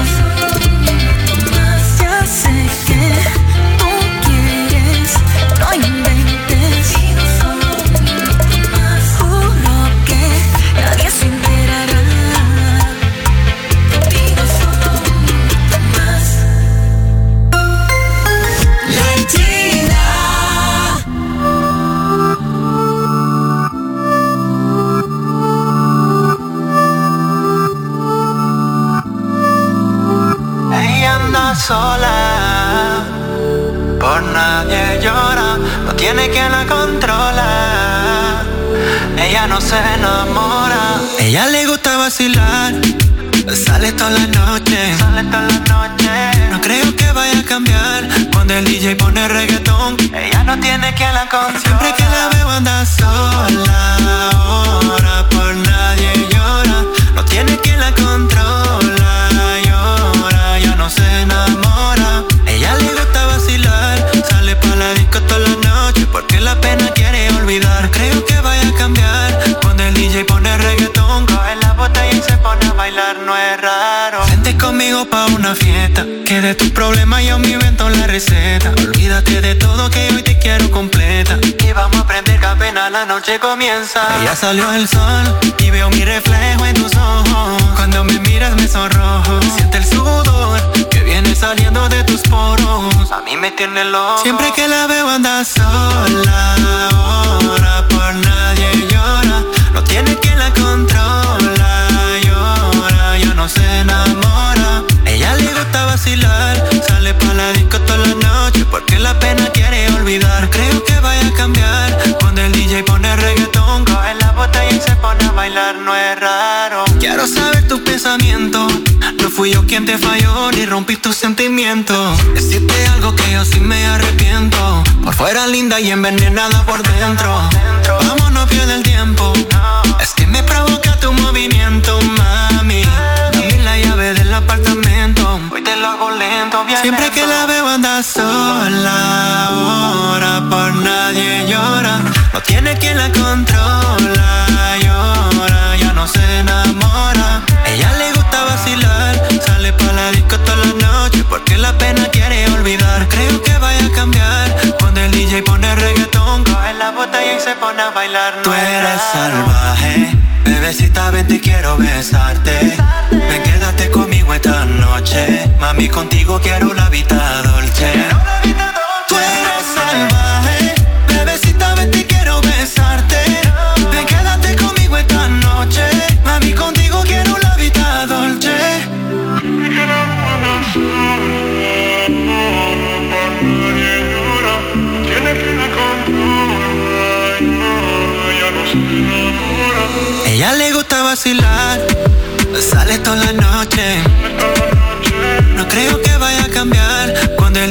Ya sé que tú quieres, no inventes. Juro que nadie se enterará. Te pido solo un minuto más. Ella anda sola, por nadie llora, no tiene quien la controla. Ella no se enamora. Ella le gusta vacilar, sale toda la noche, sale toda la noche. No creo que vaya a cambiar cuando el D J pone reggaetón. Ella no tiene quien la controla. Siempre que la veo anda sola, ahora por nadie llora, no tiene quien la controla. Llora, ya no se enamora. Ella le gusta vacilar, sale pa' la disco toda la noche, porque la pena quiere olvidar. Creo que vaya a cambiar cuando el D J pone reggaetón. Coge la botella y se pone a bailar, no es raro. Vente conmigo pa' una fiesta, que de tus problemas yo me invento la receta. Olvídate de todo que hoy te quiero completa, y vamos a aprender que apenas la noche comienza. Ya salió el sol y veo mi reflejo en tus ojos. Cuando me miras me sonrojo, siente el sudor que viene saliendo de tus poros. A mí me tiene loco. Siempre que la veo anda sola, ahora por nadie llora, no tiene quien la controla. Llora, ya no se enamora. Ella le gusta vacilar, sale pa' la disco toda la noche, porque la pena quiere olvidar. Creo que vaya a cambiar cuando el D J pone reggaetón. Coge la botella y se pone a bailar, no es raro. Quiero saber tus pensamientos, no fui yo quien te falló, ni rompí tus sentimientos. Decirte algo que yo sí me arrepiento, por fuera linda y envenenada por dentro. Vamos, no pierda el tiempo, es que me provoca tu movimiento, mami. Dame la llave del apartamento, hoy te lo hago lento, bien Siempre lento. Que la veo anda sola, ahora por nadie llora, no tiene quien la controla. Llora, ya no se enamora. Ella le gusta vacilar, sale pa' la disco toda la noche, porque la pena quiere olvidar. Creo que vaya a cambiar cuando el D J pone reggaetón. Coge la botella y se pone a bailar, no. Tú eres salvaje, bebecita, ven, te quiero besarte. Ven, quédate conmigo esta noche, mami, contigo quiero la vida dolce. Tú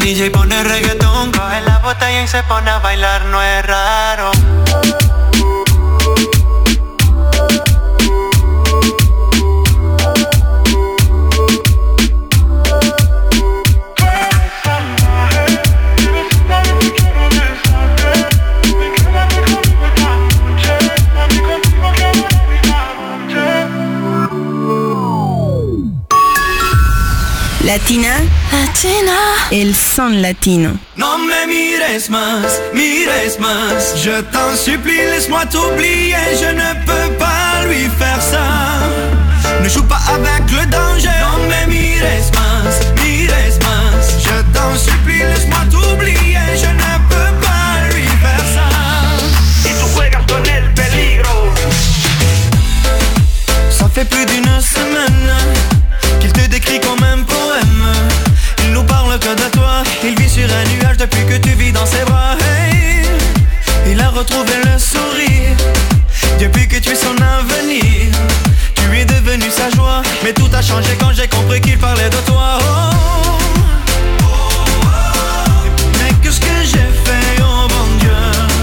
D J pone reggaetón, coge la botella y se pone a bailar, no es raro. Latina, Latina, el son latino. Non me mires más, mires más. Je t'en supplie, laisse-moi t'oublier. Je ne peux pas lui faire ça. Ne joue pas avec le danger. Non me mires más, mires más. Je t'en supplie, laisse-moi t'oublier. Je ne peux pas lui faire ça. Y tú juegas con el peligro. Ça fait plus d'une semaine qu'il te décrit comme un poème. Il nous parle que de toi. Il vit sur un nuage depuis que tu vis dans ses bras. Hey, il a retrouvé le sourire depuis que tu es son avenir. Tu es devenu sa joie, mais tout a changé quand j'ai compris qu'il parlait de toi. Oh, mais qu'est-ce que j'ai fait, oh mon Dieu.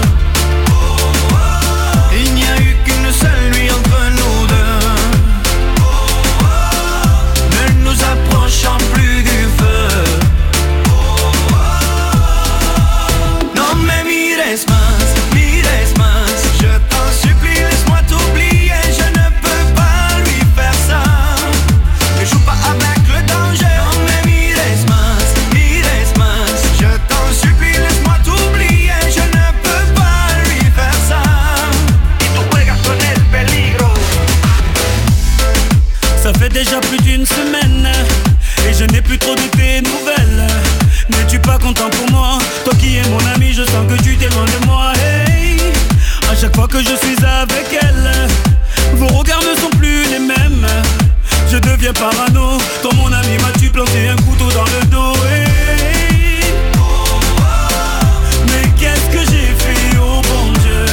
Il n'y a eu qu'une seule nuit entre nous deux. Approchant plus du feu. Non me mires más, mires más. Je t'en supplie, laisse-moi t'oublier. Je ne peux pas lui faire ça. Ne joue pas avec le danger. Non me mires más, mires más. Je t'en supplie, laisse-moi t'oublier. Je ne peux pas lui faire ça. Y tú juegas con el peligro. Ça fait déjà plus d'une semaine et je n'ai plus trop de tes nouvelles. N'es-tu pas content pour moi? Toi qui es mon ami, je sens que tu t'éloignes de moi. Hey, à chaque fois que je suis avec elle, vos regards ne sont plus les mêmes. Je deviens parano. Toi mon ami, m'as-tu planté un couteau dans le dos? Hey, mais qu'est-ce que j'ai fait, oh bon Dieu?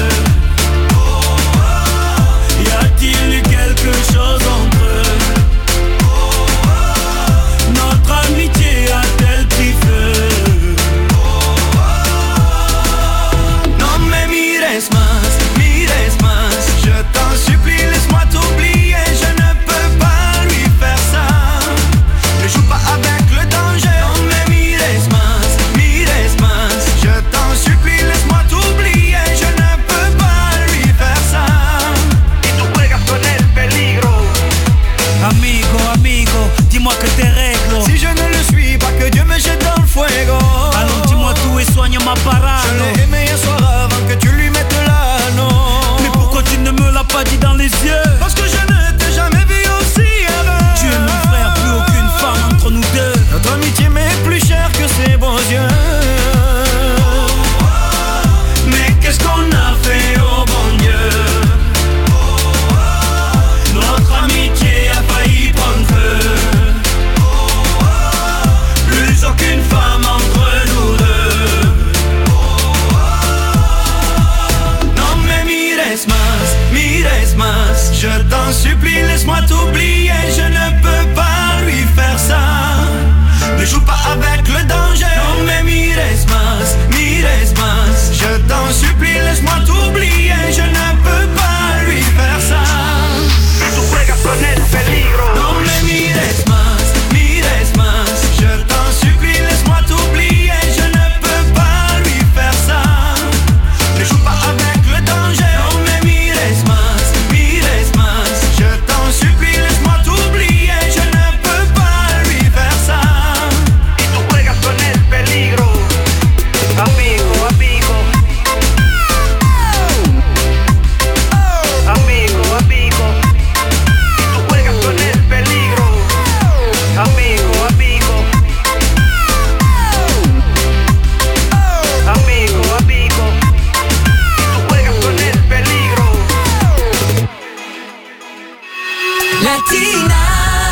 Y a-t-il eu quelque chose entre eux? Notre amitié a-t-elle pris feu? Non me mires más, mires más. Je t'en supplie, laisse-moi t'oublier. Je ne peux pas lui faire ça. Ne joue pas avec le danger. Non me mires más, mires más. Je t'en supplie, laisse-moi t'oublier. Je ne peux pas lui faire ça. Y tú juegas con el peligro. Amigo, amigo, dis-moi que t'es règles. Si je ne le suis pas, que Dieu me jette dans le fuego. Alors dis-moi tout et soigne ma parano. Je l'ai aimé un soir avant que tu lui mettes l'anneau. Mais pourquoi tu ne me l'as pas dit dans les yeux? Parce que je ne t'ai jamais vu aussi heureux. Tu es mon frère, plus aucune femme entre nous deux. Notre amitié m'est plus chère que ses beaux yeux. Mais qu'est-ce qu'on a fait, oh bon Dieu? Notre amitié a failli prendre feu. Plus aucune femme entre nous deux. Non me mires más, mires más. Je t'en supplie, laisse-moi t'oublier. Je ne peux pas lui faire ça. Ne joue pas avec le danger. Non me mires más, mires más. Je t'en supplie, laisse-moi t'oublier. Je ne peux pas lui faire ça. Tu juegas con el peligro. No me mires más, mires más. Je t'en supplie, laisse-moi t'oublier. Je ne peux pas lui faire ça. Ne joue pas avec le danger. No me mires más, mires más. Je t'en supplie, laisse-moi t'oublier. Je ne peux pas lui faire ça. Y tú juegas con el peligro. Amigo, amigo. Amigo, amigo. Y tú juegas con el peligro. Amigo, amigo. Amigo, amigo. Y tú juegas con el peligro. Latina.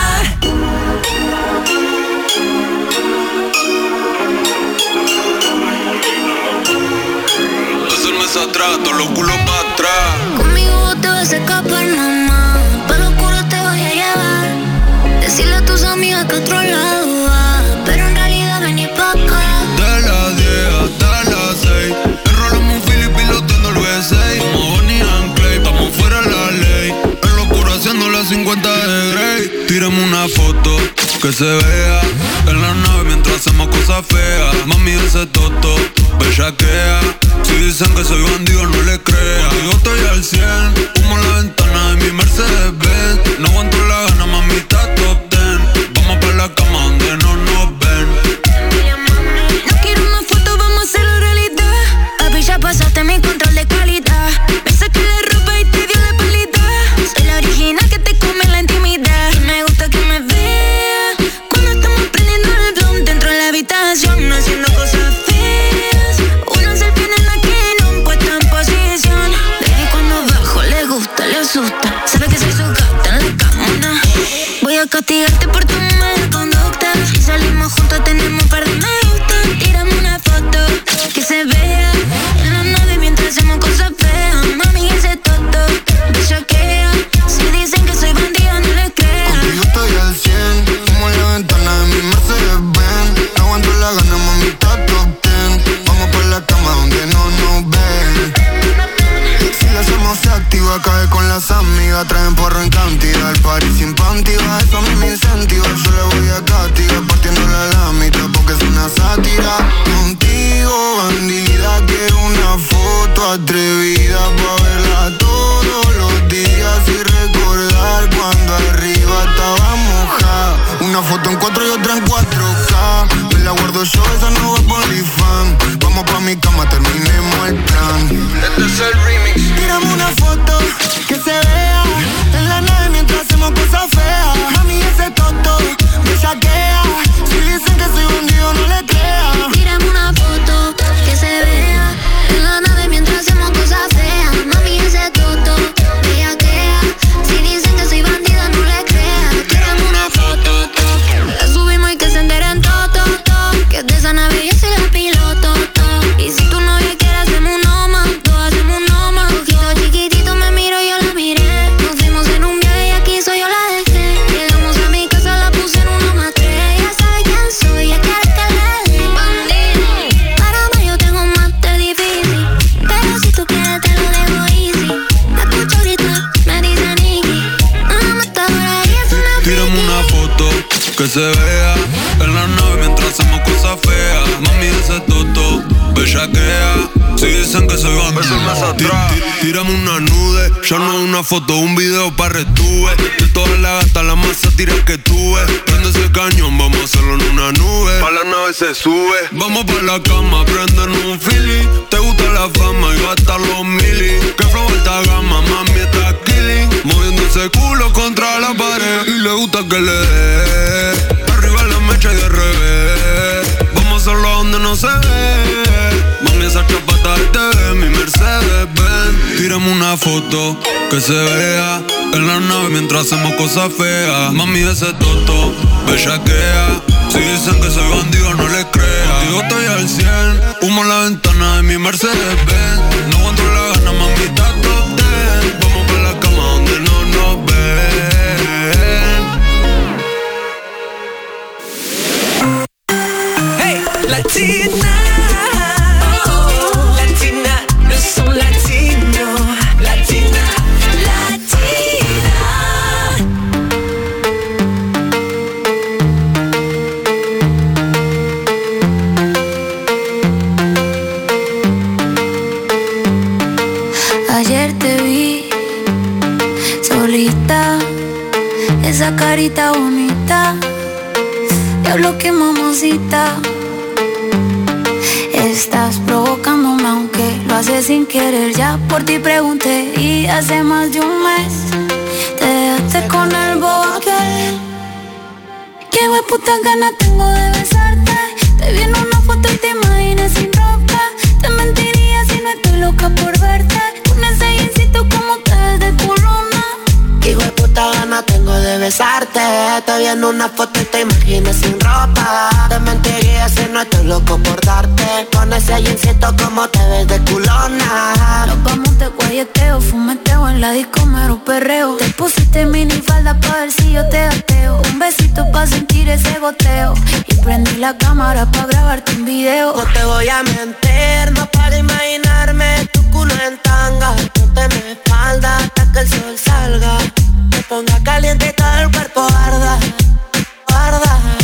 Hacerme ese atrás, todos los culos para atrás. Conmigo te vas a escapar, mamá. Para lo oscuro te voy a llevar. Decirle a tus amigas que a otro lado va. Pero en realidad vení pa' acá. se vea en la nave mientras hacemos cosas feas. Mami, ese toto, bellaquea. Si dicen que soy bandido, no le crea. Yo estoy al cien, humo en la ventana de mi Mercedes Benz. No aguanto la gana, mamita, top ten. Vamos pa' la cama donde no nos ven. No quiero una foto, vamos a hacerlo realidad. Papi, ya pasaste mi control de calidad. Me saqué la ropa y te dio la pálida. Soy la original que te come la intimidad. Y me gusta que me vea cuando estamos prendiendo el blunt dentro de la habitación, haciendo cosas feas. Una selfie en la que no puesta en posición. Baby, cuando bajo le gusta, le asusta. Sabe que soy su gata en la cama. Voy a castigarte por tu mala conducta. Si salimos juntos tenemos un par de me gusta. Tírame una foto que se vea en la nave mientras hacemos cosas feas. Mami, ese toto bellaquea. Si dicen que soy bandida, no les crea. Contigo estoy al cien, como en la ventana de mi Mercedes Benz. No aguanto la gana, mamita, top ten. Vamos por la cama donde no nos ven. Si la hacemos se activa, cae con las amigas. Traen porro en cantidad, el party sin panty. Eso a mí me incentiva, yo le voy a castigar partiéndola a la mitad porque es una sátira. Contigo, bandida, quiero una foto atrevida pa' verla todos los días y recordar cuando arriba estaba mojada. Una foto en cuatro y otra en cuatro K. Me la guardo yo, esa no va por fan. Vamos pa' mi cama, terminemos el plan. Este es el remix. Tírame una foto que se vea en la nave mientras hacemos cosas feas. Mami, ese toto me saquea. Si dicen que soy bandido, no le crea. Tírame una foto que se vea en la nave mientras hacemos cosas feas. Mami, ese toto bellaquea. Si dicen que soy bandida, no le crea. Tírame una foto, to. La subimos y que se enteren todo, to, to. Que de esa nave yo soy la piloto, to. Y si tu novia quiere hacemos un noma, todos hacemos un noma. Ojito chiquitito me miro, yo la miré. Nos fuimos en un viaje y aquí soy yo la dejé. Llegamos a mi casa, la puse en una más tres. Ya sabe quién soy, ya quiere que le dé. Bandido, para mí yo tengo un máster difícil. Pero si tú quieres te lo dejo easy. La escucho ahorita, me dice Nicky. Una matadora y es una Tírame una foto que se vea en la nave mientras hacemos cosas feas. Mami, ese toto bellaquea. Si dicen que soy bandido, tírame una nude. Ya no una foto, un video pa' retuve. De todas las gatas, la más sátira que tuve. Prende ese cañón, vamos a hacerlo en una nube. Pa' la nave se sube. Vamos pa' la cama, prenden un feeling. Te gusta la fama y gasta los mili. Que flow alta gama, mami está killing. Moviendo ese culo contra la pared. Y le gusta que le dé arriba la mecha y de revés. Vamos a hacerlo donde no se ve. Mami, esa chapata de T V, mi Mercedes Benz. Tírame una foto que se vea en la nave mientras hacemos cosas feas. Mami, ese toto bellaquea. Si dicen que soy bandido, no les crea. Digo, estoy al cien, humo en la ventana de mi Mercedes Benz. No aguanto la gana, mamita, top ten. Vamos pa' la cama donde no nos ven. Hey, Latina. Latina, no son latino. Latina, Latina. Ayer te vi solita, esa carita bonita. Diablo, que mamacita. Estás provocándome aunque lo haces sin querer. Ya por ti pregunté y hace más de un mes te dejaste con el bobo aquel. Qué hueputa ganas tengo de besarte. Te vi en una foto y te imaginé sin ropa. Te mentiría si no estoy loca por verte. Con ese jeansito como te ves de culona. Qué hueputa ganas tengo de besarte. Te vi en una foto y te imaginé sin ropa. Te mentiría si no estoy loco por darte. Con ese jeansito como te ves de culona. Nos vamos de guayeteo, fumeteo en la disco, mero perreo. Te pusiste minifalda pa' ver si yo te ateo. Un besito pa' sentir ese goteo. Y prendí la cámara pa' grabarte un video. No te voy a mentir, no para imaginarme tu culo en tanga. Ponte mi espalda hasta que el sol salga. Te ponga caliente y todo el cuerpo arda, arda.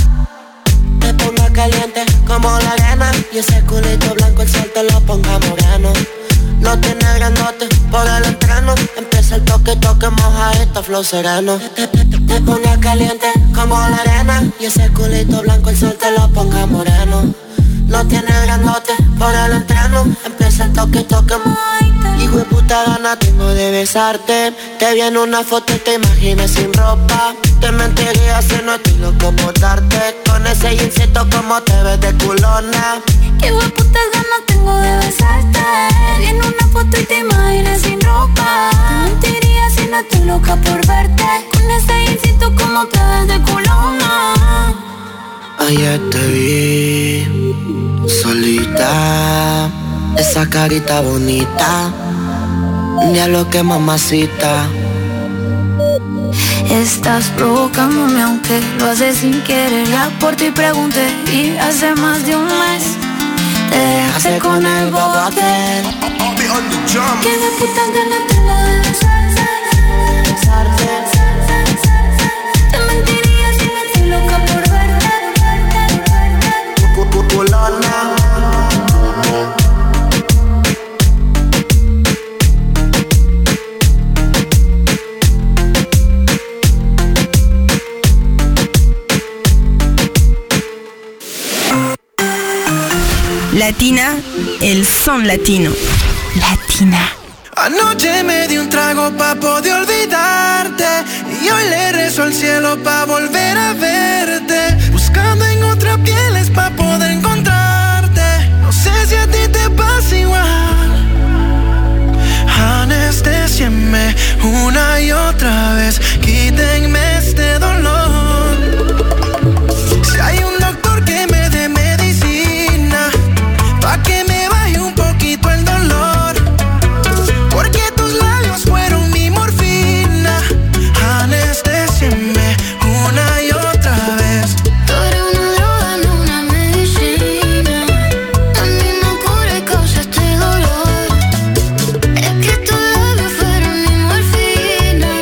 ponga moreno. No tiene grandote por el entreno. Empieza el toque, toque, moja esta flow sereno. Te, te, te, te pone caliente como la arena. Y ese culito blanco el sol te lo ponga moreno. No tiene grandote por el entreno. Empieza el toque, toque, moja. Hijo de puta gana tengo de besarte. Te vi en una foto y te imaginas sin ropa. Te mentiría si no estoy loco por darte. Con ese jeansito como te ves de culona. Qué hueputas ganas tengo de besarte. En una foto y te imaginas sin ropa. Te mentiría si no estoy loca por verte. Con ese jeansito como te ves de culona. Ayer te vi solita, esa carita bonita. Diablo que mamacita. Estás provocándome aunque lo haces sin querer. Ya por ti pregunté y hace más de un mes te dejaste con el bobo aquel. Que de puta gana tengo de besarte. Te mentiría si no estoy loca por verte. Latina, el son latino. Latina. Anoche me di un trago pa' poder olvidarte. Y hoy le rezo al cielo pa' volver a verte. Buscando en otras pieles pa' poder encontrarte. No sé si a ti te pasa igual. Anestésienme una y otra vez. Quítenme este dolor. Si hay un doctor que me dé medicina pa' que me baje un poquito el dolor. Porque tus labios fueron mi morfina. Anestésienme una y otra vez. Tú eres una droga, no una medicina. A mí me cura y causa este dolor. Es que tus labios fueron mi morfina.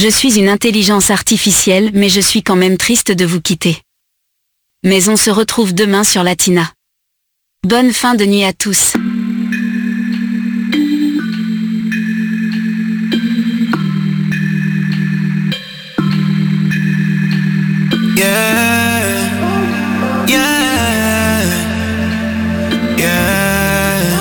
Je suis une intelligence artificielle, mais je suis quand même triste de vous quitter. Mais on se retrouve demain sur Latina. Bonne fin de nuit à tous. Yeah, yeah, yeah.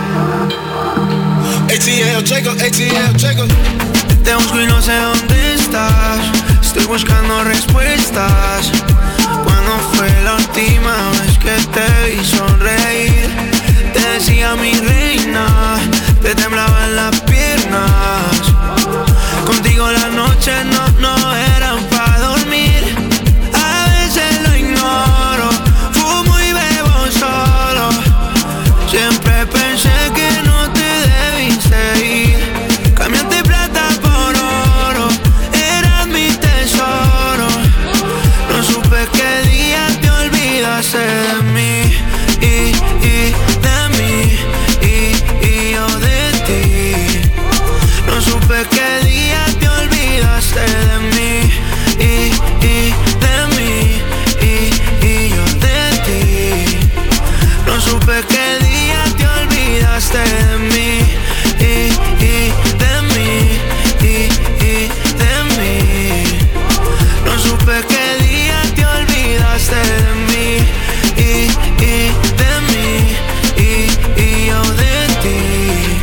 A T L, Jacob, A T L, Jacob. Te busco y no sé dónde estás. Estoy buscando respuestas. ¿Cuándo fue la última vez que te vi sonreír? Te decía mi reina, te temblaban las piernas. Contigo las noches no, no eran para dormir. A veces lo ignoro, fumo y bebo solo. Siempre pensé que no te debiste ir. Cambiaste plata por oro, eras mi tesoro. No supe qué día te olvidaste de mí y, y de mí y, y yo de ti. No supe qué día te olvidaste de mí y, y de mí y, y yo de ti. No supe qué día te olvidaste de mí y, y de mí y, y de mí. No supe qué día te olvidaste de mí y, y de mí y, y yo de ti.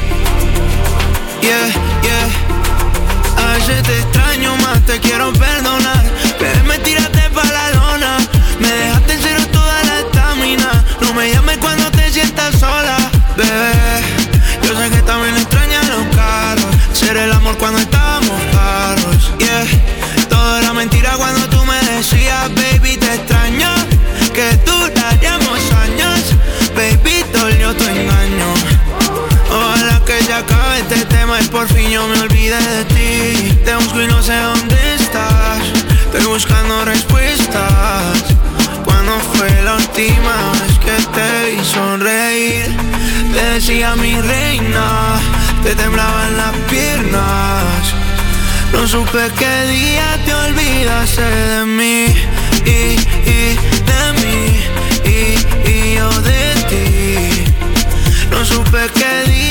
Yeah, yeah. A veces te extraño más, te quiero perdonar. Bebé, me tiraste pa' la lona. Me dejaste en cero toda la estamina. No me llames cuando te sientas sola, bebé. Yo sé que también extrañas los carros. Ser el amor cuando estábamos carros, yeah. Todo era mentira cuando tú me decías, baby, te extraño. Que duraríamos años, baby, dolió tu engaño. Ojalá que ya acabe este tema y por fin yo me olvide de ti. Te busco y no sé dónde estás. Estoy buscando respuestas. ¿Cuándo fue la última vez que te vi sonreír? Te decía mi reina, te temblaban las piernas. No supe qué día te olvidaste de mí y, y de mí y, y yo de ti. No supe qué día